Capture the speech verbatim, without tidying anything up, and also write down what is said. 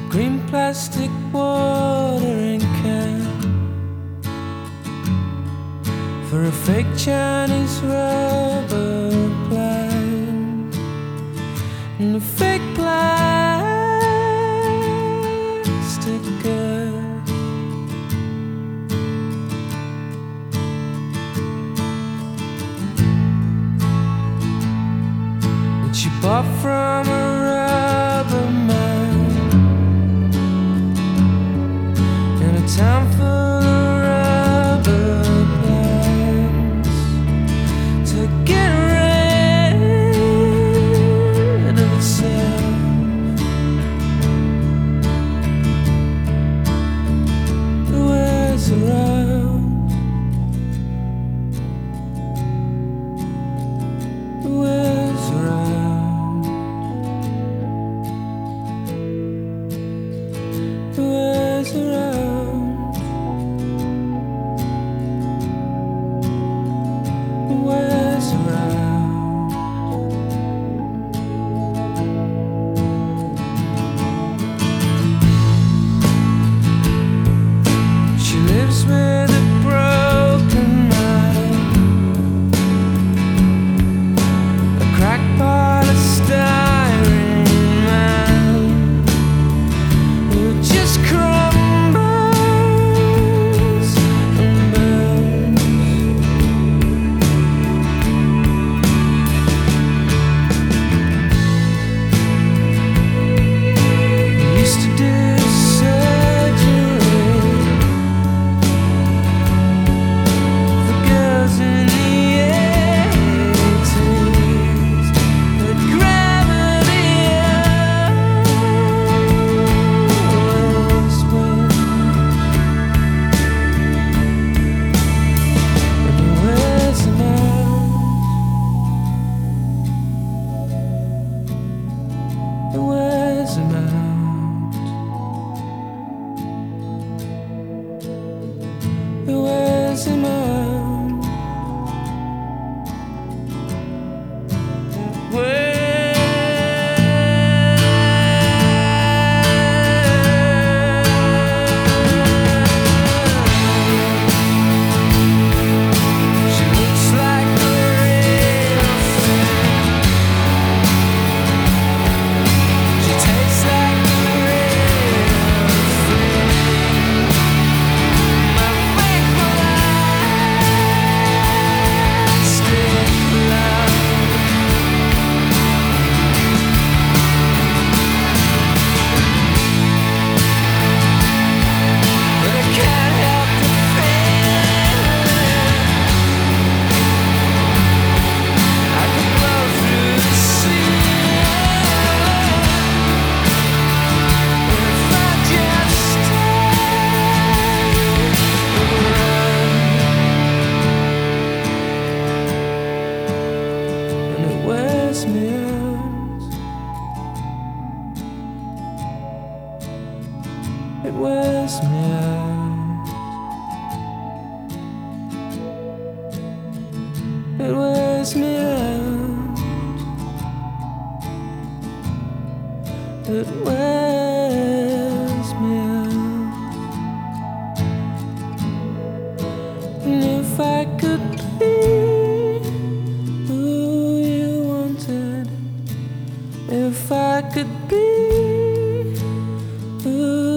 green plastic watering can for a fake Chinese rubber plant and a fake plastic girl. Which you bought from a rubber man in a town full of rubber plants to get rid of itself. It wears around. It wears around. It wears around. It wears around. She lives with a broken mind, a crackpot of styrene man who just crumbles and burns. He used to do surgery for girls in the eighties, but gravity always wins, and he wears them out. He wears them out. He wears them out. She looks like a real thing. She tastes like a real thing. My fake plastic love. But I can't help the feeling I could blow through the ceiling if I just stayed around. And it wears me out. It wears me out. It wears me out. It wears me out. And if I could be who you wanted, if I could be who